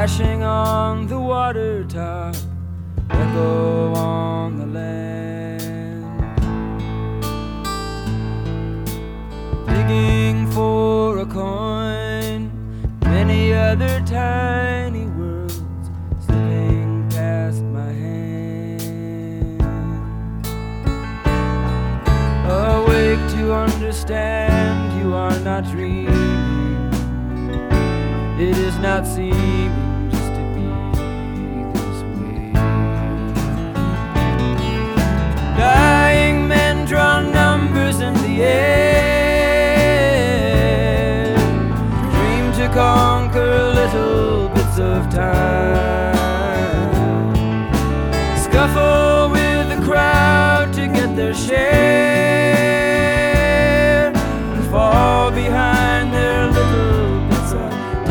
crashing on the water top, echo on the land, digging for a coin, many other tiny worlds slipping past my hand. Awake to understand you are not dreaming, it is not seeming just to be this way. Dying men draw numbers in the air, dream to conquer little bits of time, scuffle with the crowd to get their share, and fall behind their little bits of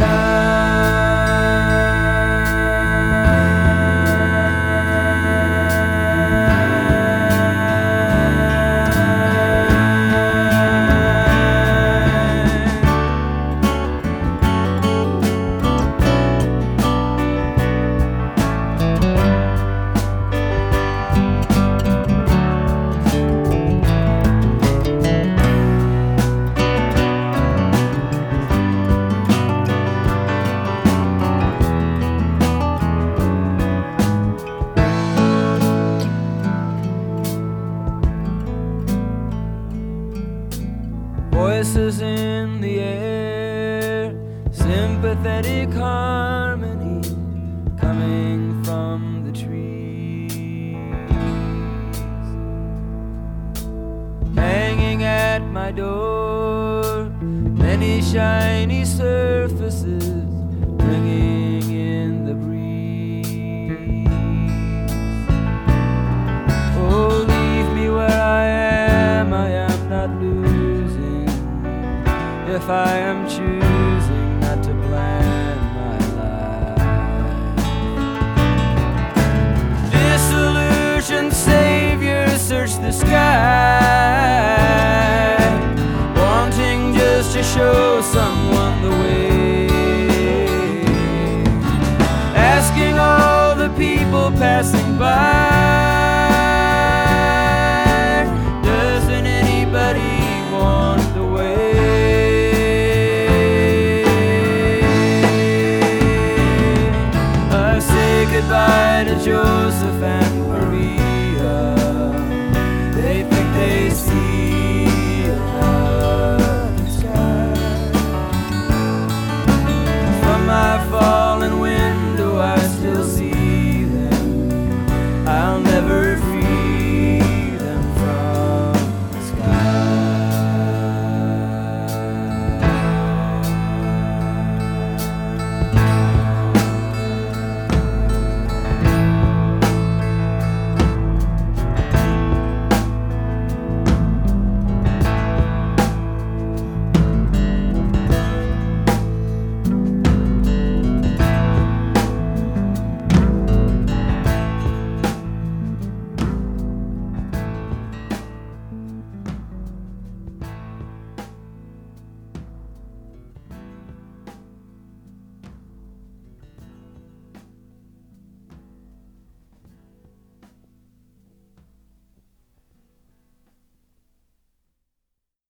voices in the air, sympathetic harmony coming from the trees, hanging at my door, many shiny surfaces bringing in the breeze. Oh, leave me where I am not losing if I am choosing not to plan my life. Disillusioned saviors search the sky, wanting just to show someone the way, asking all the people passing by,